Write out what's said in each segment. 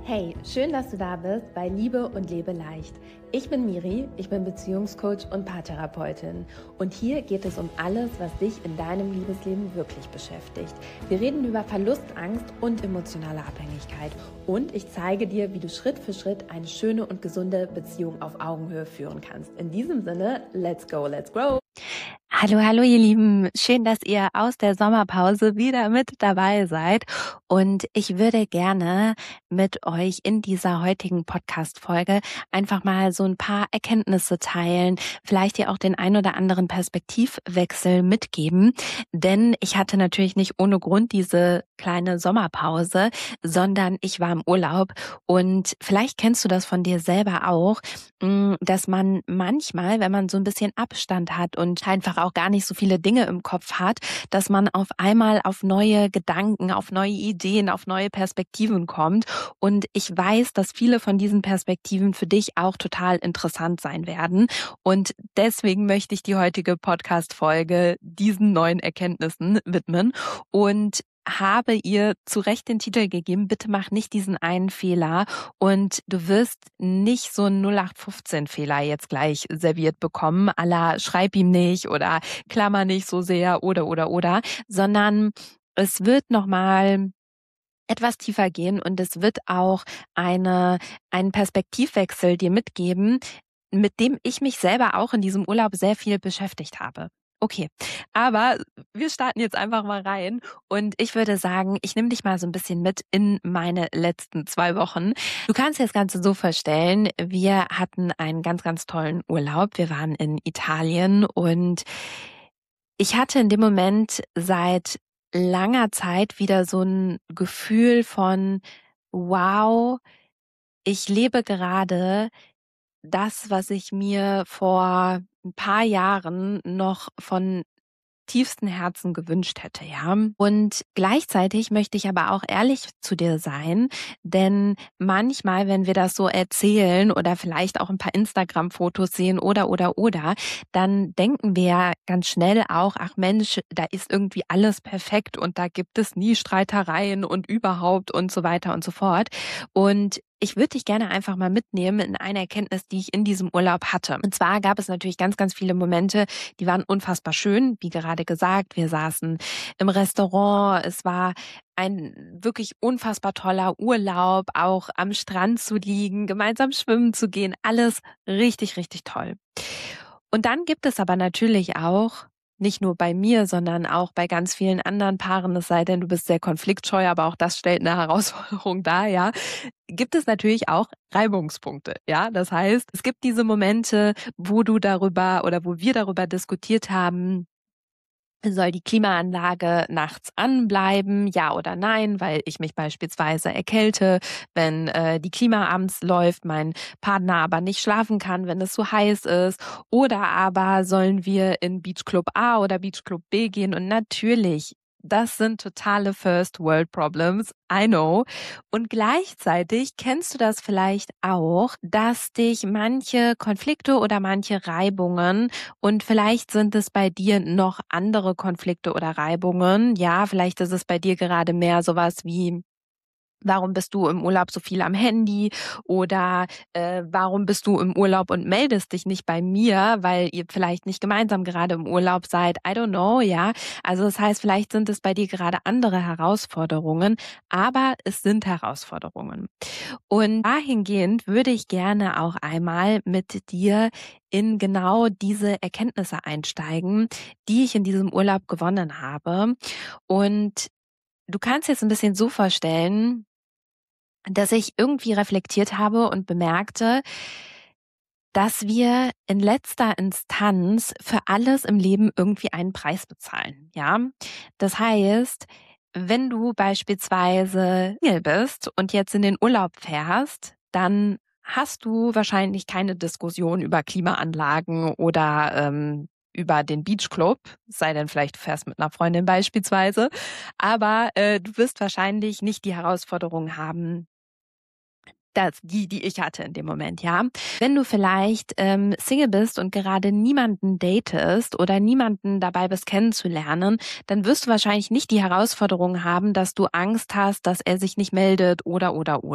Hey, schön, dass du da bist bei Liebe und Lebe leicht. Ich bin Miri, ich bin Beziehungscoach und Paartherapeutin und hier geht es um alles, was dich in deinem Liebesleben wirklich beschäftigt. Wir reden über Verlustangst und emotionale Abhängigkeit und ich zeige dir, wie du Schritt für Schritt eine schöne und gesunde Beziehung auf Augenhöhe führen kannst. In diesem Sinne, let's go, let's grow! Hallo, ihr Lieben. Schön, dass ihr aus der Sommerpause wieder mit dabei seid. Und ich würde gerne mit euch in dieser heutigen Podcast-Folge einfach mal so ein paar Erkenntnisse teilen, vielleicht dir auch den ein oder anderen Perspektivwechsel mitgeben. Denn ich hatte natürlich nicht ohne Grund diese kleine Sommerpause, sondern ich war im Urlaub. Und vielleicht kennst du das von dir selber auch, dass man manchmal, wenn man so ein bisschen Abstand hat und einfach auch gar nicht so viele Dinge im Kopf hat, dass man auf einmal auf neue Gedanken, auf neue Ideen, auf neue Perspektiven kommt. Und ich weiß, dass viele von diesen Perspektiven für dich auch total interessant sein werden. Und deswegen möchte ich die heutige Podcast-Folge diesen neuen Erkenntnissen widmen und habe ihr zu Recht den Titel gegeben, bitte mach nicht diesen einen Fehler und du wirst nicht so einen 0815-Fehler jetzt gleich serviert bekommen, à la schreib ihm nicht oder klammer nicht so sehr oder, sondern es wird nochmal etwas tiefer gehen und es wird auch einen Perspektivwechsel dir mitgeben, mit dem ich mich selber auch in diesem Urlaub sehr viel beschäftigt habe. Okay, aber wir starten jetzt einfach mal rein und ich würde sagen, ich nehme dich mal so ein bisschen mit in meine letzten 2 Wochen. Du kannst dir das Ganze so vorstellen, wir hatten einen ganz, ganz tollen Urlaub. Wir waren in Italien und ich hatte in dem Moment seit langer Zeit wieder so ein Gefühl von, wow, ich lebe gerade das, was ich mir vor ein paar Jahren noch von tiefstem Herzen gewünscht hätte, ja. Und gleichzeitig möchte ich aber auch ehrlich zu dir sein, denn manchmal, wenn wir das so erzählen oder vielleicht auch ein paar Instagram-Fotos sehen oder, dann denken wir ja ganz schnell auch, ach Mensch, da ist irgendwie alles perfekt und da gibt es nie Streitereien und überhaupt und so weiter und so fort. Und ich würde dich gerne einfach mal mitnehmen in eine Erkenntnis, die ich in diesem Urlaub hatte. Und zwar gab es natürlich ganz, ganz viele Momente, die waren unfassbar schön, wie gerade gesagt. Wir saßen im Restaurant. Es war ein wirklich unfassbar toller Urlaub, auch am Strand zu liegen, gemeinsam schwimmen zu gehen. Alles richtig, richtig toll. Und dann gibt es aber natürlich auch, nicht nur bei mir, sondern auch bei ganz vielen anderen Paaren, es sei denn, du bist sehr konfliktscheu, aber auch das stellt eine Herausforderung dar, ja, gibt es natürlich auch Reibungspunkte, ja. Das heißt, es gibt diese Momente, wo du darüber oder wo wir darüber diskutiert haben, soll die Klimaanlage nachts anbleiben, ja oder nein, weil ich mich beispielsweise erkälte, wenn die Klima abends läuft, mein Partner aber nicht schlafen kann, wenn es so heiß ist. Oder aber sollen wir in Beachclub A oder Beachclub B gehen? Und natürlich, das sind totale First World Problems, I know. Und gleichzeitig kennst du das vielleicht auch, dass dich manche Konflikte oder manche Reibungen und vielleicht sind es bei dir noch andere Konflikte oder Reibungen. Ja, vielleicht ist es bei dir gerade mehr sowas wie: Warum bist du im Urlaub so viel am Handy? Oder warum bist du im Urlaub und meldest dich nicht bei mir, weil ihr vielleicht nicht gemeinsam gerade im Urlaub seid? I don't know, ja. Also das heißt, vielleicht sind es bei dir gerade andere Herausforderungen, aber es sind Herausforderungen. Und dahingehend würde ich gerne auch einmal mit dir in genau diese Erkenntnisse einsteigen, die ich in diesem Urlaub gewonnen habe. Und du kannst jetzt ein bisschen so vorstellen, dass ich irgendwie reflektiert habe und bemerkte, dass wir in letzter Instanz für alles im Leben irgendwie einen Preis bezahlen, ja? Das heißt, wenn du beispielsweise Single bist und jetzt in den Urlaub fährst, dann hast du wahrscheinlich keine Diskussion über Klimaanlagen oder über den Beachclub, es sei denn vielleicht du fährst mit einer Freundin beispielsweise, aber du wirst wahrscheinlich nicht die Herausforderung haben, die ich hatte in dem Moment, ja. Wenn du vielleicht Single bist und gerade niemanden datest oder niemanden dabei bist kennenzulernen, dann wirst du wahrscheinlich nicht die Herausforderung haben, dass du Angst hast, dass er sich nicht meldet oder.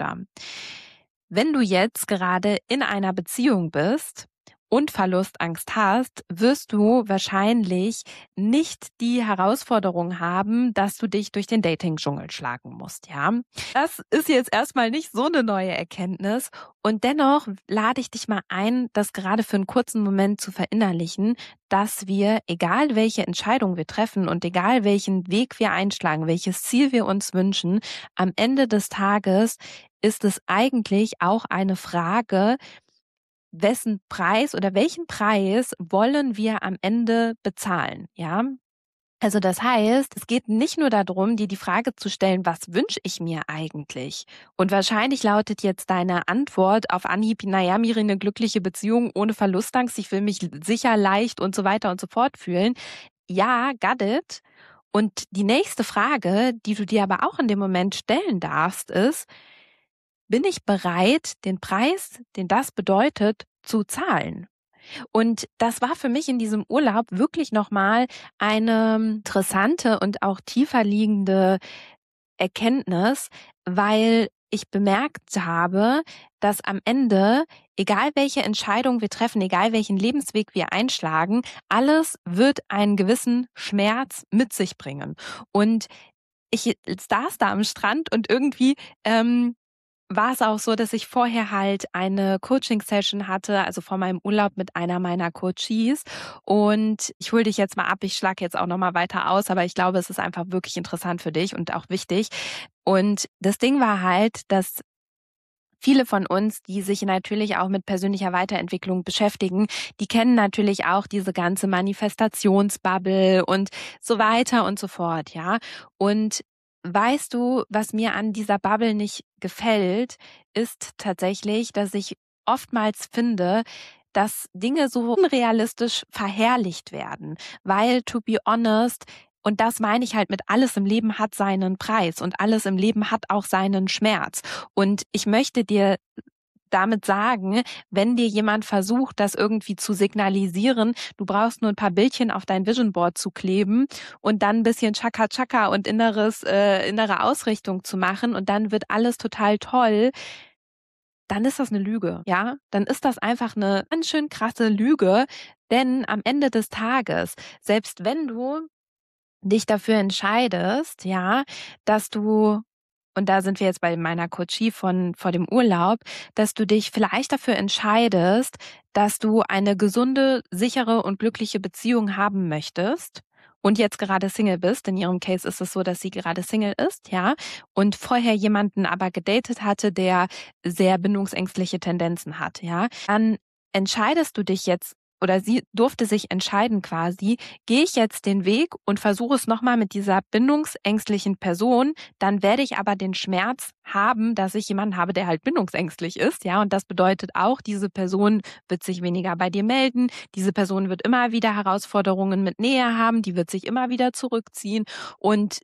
Wenn du jetzt gerade in einer Beziehung bist und Verlustangst hast, wirst du wahrscheinlich nicht die Herausforderung haben, dass du dich durch den Dating-Dschungel schlagen musst, ja. Das ist jetzt erstmal nicht so eine neue Erkenntnis und dennoch lade ich dich mal ein, das gerade für einen kurzen Moment zu verinnerlichen, dass wir, egal welche Entscheidung wir treffen und egal welchen Weg wir einschlagen, welches Ziel wir uns wünschen, am Ende des Tages ist es eigentlich auch eine Frage, wessen Preis oder welchen Preis wollen wir am Ende bezahlen, ja? Also das heißt, es geht nicht nur darum, dir die Frage zu stellen, was wünsche ich mir eigentlich? Und wahrscheinlich lautet jetzt deine Antwort auf Anhieb, naja, Miri, eine glückliche Beziehung ohne Verlustangst, ich will mich sicher, leicht und so weiter und so fort fühlen. Ja, got it. Und die nächste Frage, die du dir aber auch in dem Moment stellen darfst, ist, bin ich bereit, den Preis, den das bedeutet, zu zahlen? Und das war für mich in diesem Urlaub wirklich nochmal eine interessante und auch tiefer liegende Erkenntnis, weil ich bemerkt habe, dass am Ende, egal welche Entscheidung wir treffen, egal welchen Lebensweg wir einschlagen, alles wird einen gewissen Schmerz mit sich bringen. Und ich saß da am Strand und irgendwie war es auch so, dass ich vorher halt eine Coaching-Session hatte, also vor meinem Urlaub mit einer meiner Coaches. Und ich hole dich jetzt mal ab, ich schlage jetzt auch nochmal weiter aus, aber ich glaube, es ist einfach wirklich interessant für dich und auch wichtig. Und das Ding war halt, dass viele von uns, die sich natürlich auch mit persönlicher Weiterentwicklung beschäftigen, die kennen natürlich auch diese ganze Manifestationsbubble und so weiter und so fort, ja. Und weißt du, was mir an dieser Bubble nicht gefällt, ist tatsächlich, dass ich oftmals finde, dass Dinge so unrealistisch verherrlicht werden, weil, to be honest, und das meine ich halt mit alles im Leben hat seinen Preis und alles im Leben hat auch seinen Schmerz. Und ich möchte dir damit sagen, wenn dir jemand versucht, das irgendwie zu signalisieren, du brauchst nur ein paar Bildchen auf dein Vision Board zu kleben und dann ein bisschen Chaka-Chaka und innere Ausrichtung zu machen und dann wird alles total toll, dann ist das eine Lüge, ja? Dann ist das einfach eine ganz schön krasse Lüge, denn am Ende des Tages, selbst wenn du dich dafür entscheidest, ja, dass du, und da sind wir jetzt bei meiner Coachie vor dem Urlaub, dass du dich vielleicht dafür entscheidest, dass du eine gesunde, sichere und glückliche Beziehung haben möchtest und jetzt gerade Single bist. In ihrem Case ist es so, dass sie gerade Single ist, ja, und vorher jemanden aber gedatet hatte, der sehr bindungsängstliche Tendenzen hat, ja. Dann entscheidest du dich jetzt oder sie durfte sich entscheiden quasi, gehe ich jetzt den Weg und versuche es nochmal mit dieser bindungsängstlichen Person, dann werde ich aber den Schmerz haben, dass ich jemanden habe, der halt bindungsängstlich ist, ja, und das bedeutet auch, diese Person wird sich weniger bei dir melden, diese Person wird immer wieder Herausforderungen mit Nähe haben, die wird sich immer wieder zurückziehen und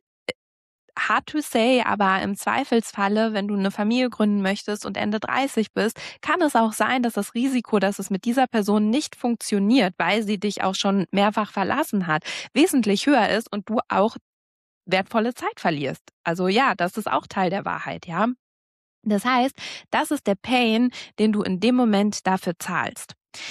hard to say, aber im Zweifelsfalle, wenn du eine Familie gründen möchtest und Ende 30 bist, kann es auch sein, dass das Risiko, dass es mit dieser Person nicht funktioniert, weil sie dich auch schon mehrfach verlassen hat, wesentlich höher ist und du auch wertvolle Zeit verlierst. Also ja, das ist auch Teil der Wahrheit, ja. Das heißt, das ist der Pain, den du in dem Moment dafür zahlst.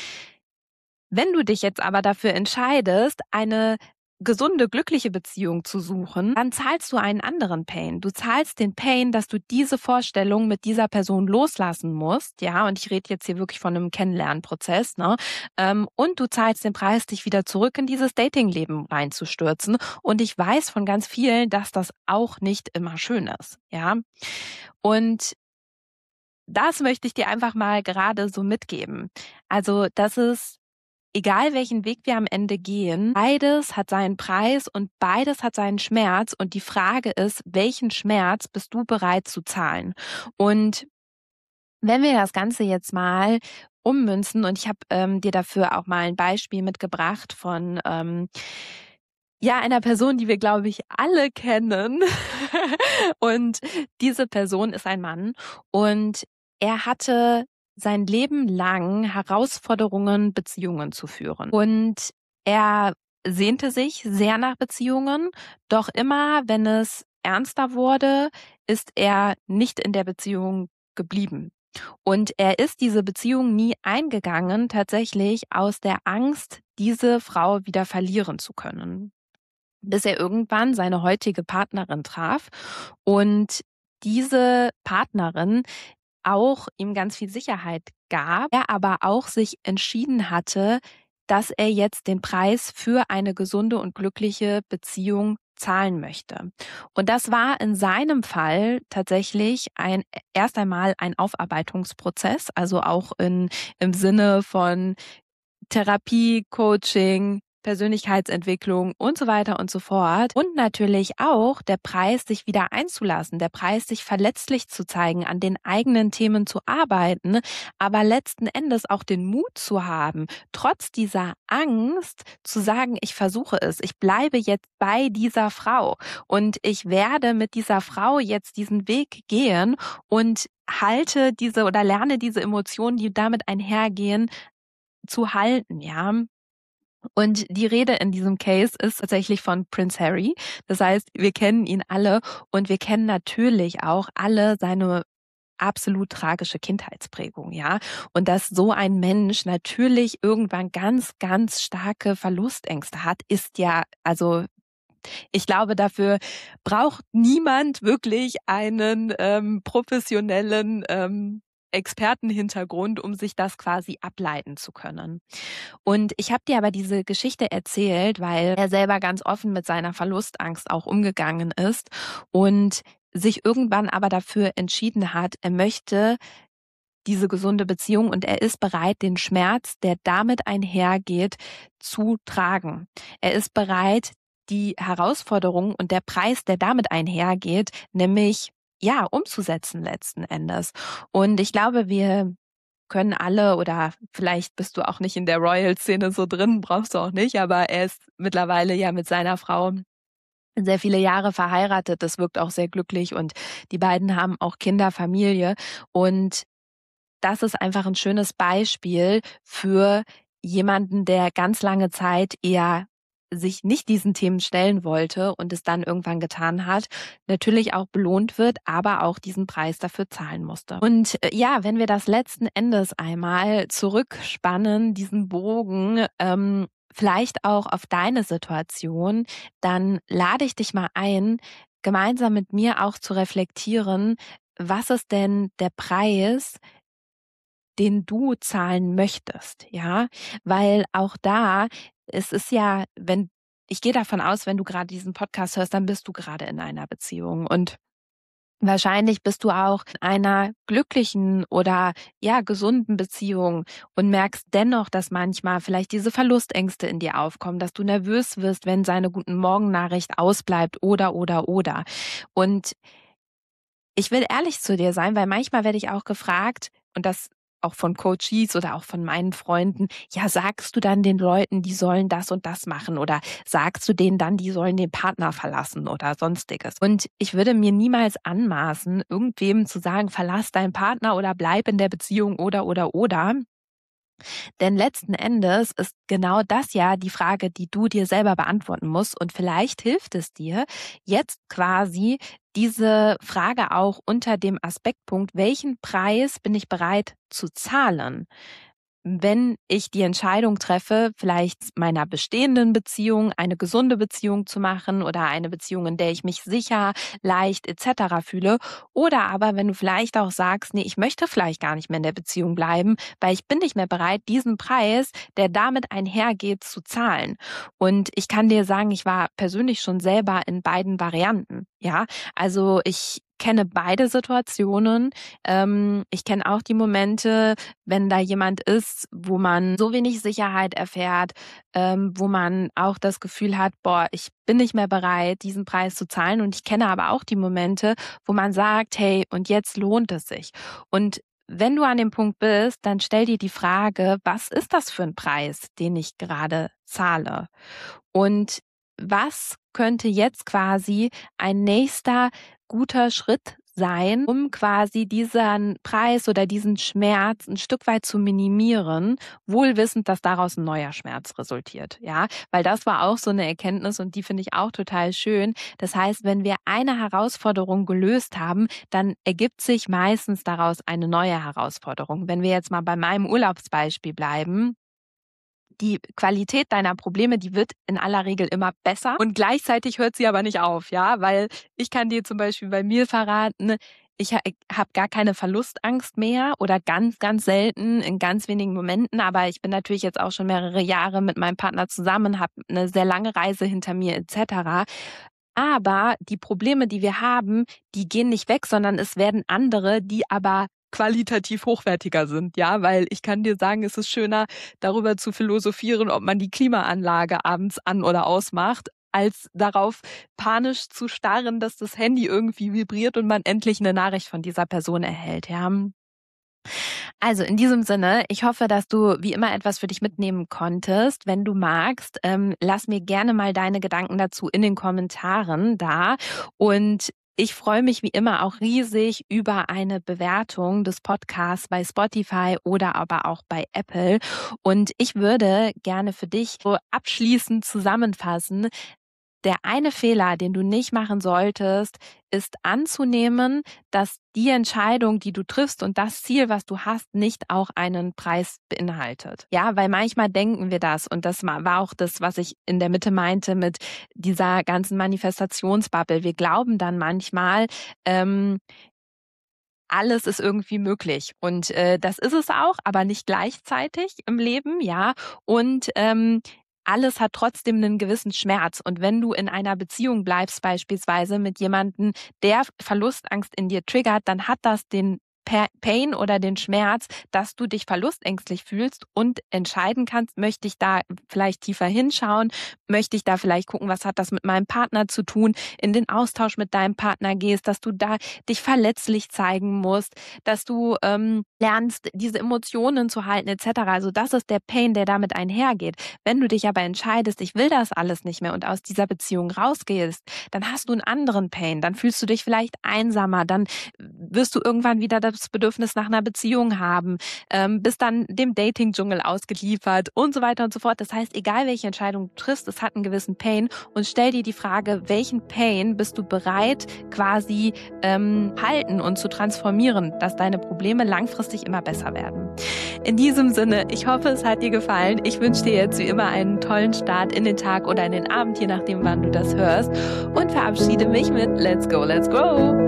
Wenn du dich jetzt aber dafür entscheidest, eine gesunde, glückliche Beziehung zu suchen, dann zahlst du einen anderen Pain. Du zahlst den Pain, dass du diese Vorstellung mit dieser Person loslassen musst, ja, und ich rede jetzt hier wirklich von einem Kennenlernprozess, ne? Und du zahlst den Preis, dich wieder zurück in dieses Datingleben reinzustürzen. Und ich weiß von ganz vielen, dass das auch nicht immer schön ist, ja. Und das möchte ich dir einfach mal gerade so mitgeben. Also, das ist egal welchen Weg wir am Ende gehen, beides hat seinen Preis und beides hat seinen Schmerz. Und die Frage ist, welchen Schmerz bist du bereit zu zahlen? Und wenn wir das Ganze jetzt mal ummünzen, und ich habe dir dafür auch mal ein Beispiel mitgebracht von ja, einer Person, die wir, glaube ich, alle kennen. Und diese Person ist ein Mann und er hatte sein Leben lang Herausforderungen, Beziehungen zu führen. Und er sehnte sich sehr nach Beziehungen, doch immer, wenn es ernster wurde, ist er nicht in der Beziehung geblieben. Und er ist diese Beziehung nie eingegangen, tatsächlich aus der Angst, diese Frau wieder verlieren zu können. Bis er irgendwann seine heutige Partnerin traf und diese Partnerin auch ihm ganz viel Sicherheit gab, er aber auch sich entschieden hatte, dass er jetzt den Preis für eine gesunde und glückliche Beziehung zahlen möchte. Und das war in seinem Fall tatsächlich erst einmal ein Aufarbeitungsprozess, also auch im Sinne von Therapie, Coaching, Persönlichkeitsentwicklung und so weiter und so fort. Und natürlich auch der Preis, sich wieder einzulassen, der Preis, sich verletzlich zu zeigen, an den eigenen Themen zu arbeiten, aber letzten Endes auch den Mut zu haben, trotz dieser Angst zu sagen, ich versuche es, ich bleibe jetzt bei dieser Frau und ich werde mit dieser Frau jetzt diesen Weg gehen und halte diese oder lerne diese Emotionen, die damit einhergehen, zu halten, ja. Und die Rede in diesem Case ist tatsächlich von Prince Harry. Das heißt, wir kennen ihn alle und wir kennen natürlich auch alle seine absolut tragische Kindheitsprägung, ja. Und dass so ein Mensch natürlich irgendwann ganz, ganz starke Verlustängste hat, ist ja, also ich glaube, dafür braucht niemand wirklich einen professionellen Expertenhintergrund, um sich das quasi ableiten zu können. Und ich habe dir aber diese Geschichte erzählt, weil er selber ganz offen mit seiner Verlustangst auch umgegangen ist und sich irgendwann aber dafür entschieden hat, er möchte diese gesunde Beziehung und er ist bereit, den Schmerz, der damit einhergeht, zu tragen. Er ist bereit, die Herausforderung und der Preis, der damit einhergeht, nämlich ja, umzusetzen letzten Endes. Und ich glaube, wir können alle oder vielleicht bist du auch nicht in der Royal-Szene so drin, brauchst du auch nicht, aber er ist mittlerweile ja mit seiner Frau sehr viele Jahre verheiratet. Das wirkt auch sehr glücklich und die beiden haben auch Kinder, Familie und das ist einfach ein schönes Beispiel für jemanden, der ganz lange Zeit eher sich nicht diesen Themen stellen wollte und es dann irgendwann getan hat, natürlich auch belohnt wird, aber auch diesen Preis dafür zahlen musste. Und ja, wenn wir das letzten Endes einmal zurückspannen, diesen Bogen, vielleicht auch auf deine Situation, dann lade ich dich mal ein, gemeinsam mit mir auch zu reflektieren, was ist denn der Preis, den du zahlen möchtest, ja? Weil auch da, es ist ja, ich gehe davon aus, wenn du gerade diesen Podcast hörst, dann bist du gerade in einer Beziehung und wahrscheinlich bist du auch in einer glücklichen oder ja gesunden Beziehung und merkst dennoch, dass manchmal vielleicht diese Verlustängste in dir aufkommen, dass du nervös wirst, wenn seine guten Morgennachricht ausbleibt oder. Und ich will ehrlich zu dir sein, weil manchmal werde ich auch gefragt, und das auch von Coaches oder auch von meinen Freunden, ja, sagst du dann den Leuten, die sollen das und das machen oder sagst du denen dann, die sollen den Partner verlassen oder sonstiges. Und ich würde mir niemals anmaßen, irgendwem zu sagen, verlass deinen Partner oder bleib in der Beziehung oder. Denn letzten Endes ist genau das ja die Frage, die du dir selber beantworten musst. Und vielleicht hilft es dir, jetzt quasi diese Frage auch unter dem Aspektpunkt, welchen Preis bin ich bereit zu zahlen? Wenn ich die Entscheidung treffe, vielleicht meiner bestehenden Beziehung eine gesunde Beziehung zu machen oder eine Beziehung, in der ich mich sicher, leicht etc. fühle, oder aber wenn du vielleicht auch sagst, nee, ich möchte vielleicht gar nicht mehr in der Beziehung bleiben, weil ich bin nicht mehr bereit, diesen Preis, der damit einhergeht, zu zahlen. Und ich kann dir sagen, ich war persönlich schon selber in beiden Varianten. Ja, also ich kenne beide Situationen. Ich kenne auch die Momente, wenn da jemand ist, wo man so wenig Sicherheit erfährt, wo man auch das Gefühl hat, boah, ich bin nicht mehr bereit, diesen Preis zu zahlen. Und ich kenne aber auch die Momente, wo man sagt, hey, und jetzt lohnt es sich. Und wenn du an dem Punkt bist, dann stell dir die Frage, was ist das für ein Preis, den ich gerade zahle? Und was könnte jetzt quasi ein nächster guter Schritt sein, um quasi diesen Preis oder diesen Schmerz ein Stück weit zu minimieren, wohl wissend, dass daraus ein neuer Schmerz resultiert. Ja, weil das war auch so eine Erkenntnis und die finde ich auch total schön. Das heißt, wenn wir eine Herausforderung gelöst haben, dann ergibt sich meistens daraus eine neue Herausforderung. Wenn wir jetzt mal bei meinem Urlaubsbeispiel bleiben, die Qualität deiner Probleme, die wird in aller Regel immer besser und gleichzeitig hört sie aber nicht auf, ja, weil ich kann dir zum Beispiel bei mir verraten, ich habe gar keine Verlustangst mehr oder ganz, ganz selten in ganz wenigen Momenten, aber ich bin natürlich jetzt auch schon mehrere Jahre mit meinem Partner zusammen, habe eine sehr lange Reise hinter mir etc. Aber die Probleme, die wir haben, die gehen nicht weg, sondern es werden andere, die aber qualitativ hochwertiger sind, ja, weil ich kann dir sagen, es ist schöner, darüber zu philosophieren, ob man die Klimaanlage abends an- oder ausmacht, als darauf panisch zu starren, dass das Handy irgendwie vibriert und man endlich eine Nachricht von dieser Person erhält, ja. Also in diesem Sinne, ich hoffe, dass du wie immer etwas für dich mitnehmen konntest. Wenn du magst, lass mir gerne mal deine Gedanken dazu in den Kommentaren da. Und ich freue mich wie immer auch riesig über eine Bewertung des Podcasts bei Spotify oder aber auch bei Apple. Und ich würde gerne für dich so abschließend zusammenfassen, der eine Fehler, den du nicht machen solltest, ist anzunehmen, dass die Entscheidung, die du triffst und das Ziel, was du hast, nicht auch einen Preis beinhaltet. Ja, weil manchmal denken wir das und das war auch das, was ich in der Mitte meinte mit dieser ganzen Manifestationsbubble. Wir glauben dann manchmal, alles ist irgendwie möglich und das ist es auch, aber nicht gleichzeitig im Leben, ja. Und alles hat trotzdem einen gewissen Schmerz. Und wenn du in einer Beziehung bleibst, beispielsweise mit jemandem, der Verlustangst in dir triggert, dann hat das den Pain oder den Schmerz, dass du dich verlustängstlich fühlst und entscheiden kannst, möchte ich da vielleicht tiefer hinschauen, möchte ich da vielleicht gucken, was hat das mit meinem Partner zu tun, in den Austausch mit deinem Partner gehst, dass du da dich verletzlich zeigen musst, dass du lernst, diese Emotionen zu halten etc. Also das ist der Pain, der damit einhergeht. Wenn du dich aber entscheidest, ich will das alles nicht mehr und aus dieser Beziehung rausgehst, dann hast du einen anderen Pain, dann fühlst du dich vielleicht einsamer, dann wirst du irgendwann wieder das Bedürfnis nach einer Beziehung haben, bist dann dem Dating-Dschungel ausgeliefert und so weiter und so fort. Das heißt, egal welche Entscheidung du triffst, es hat einen gewissen Pain und stell dir die Frage, welchen Pain bist du bereit quasi halten und zu transformieren, dass deine Probleme langfristig immer besser werden. In diesem Sinne, ich hoffe, es hat dir gefallen. Ich wünsche dir jetzt wie immer einen tollen Start in den Tag oder in den Abend, je nachdem, wann du das hörst und verabschiede mich mit Let's go, let's grow!